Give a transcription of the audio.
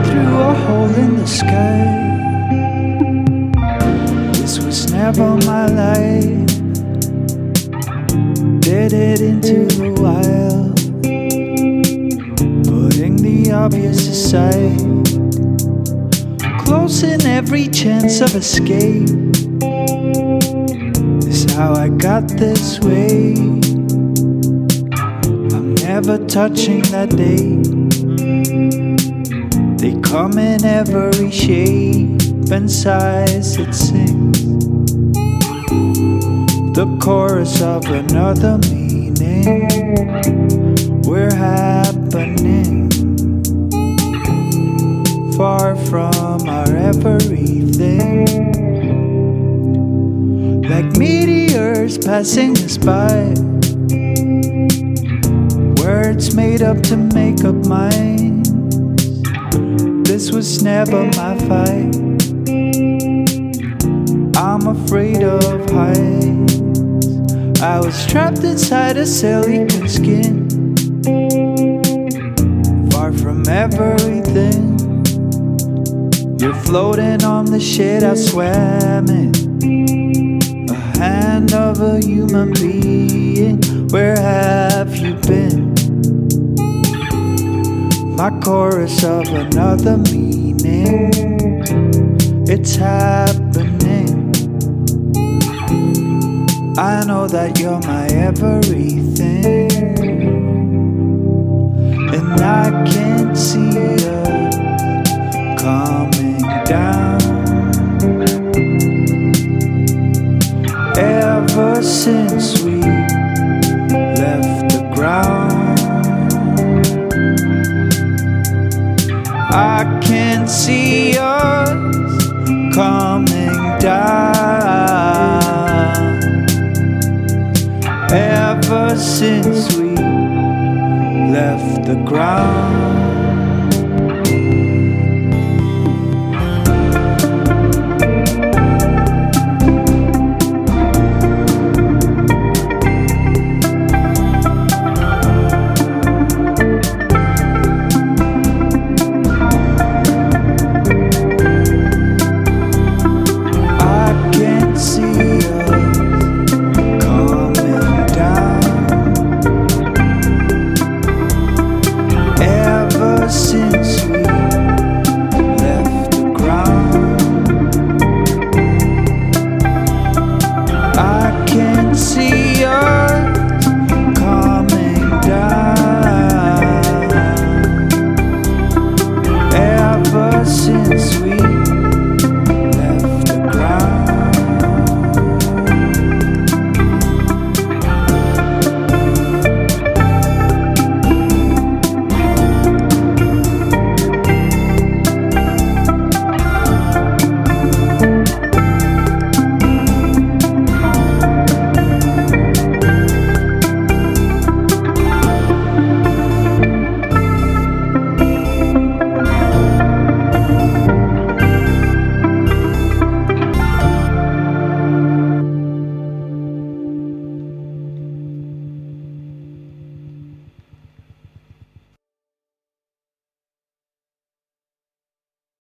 through a hole in the sky. This was never my life. Did it into the wild, putting the obvious aside, closing every chance of escape. This is how I got this way. I'm never touching that day. They come in every shape and size, it sings the chorus of another meaning. We're happening, far from our everything, like meteors passing us by. Words made up to make up minds. This was never my fight. I'm afraid of heights. I was trapped inside a silicon skin, far from everything. You're floating on the shit I swam in, a hand of a human being. Where have you been? My chorus of another meaning. It's happening. I know that you're my everything, and I can't see us coming down. Ever since we left the ground, I can't see us coming down. Ever since we left the ground.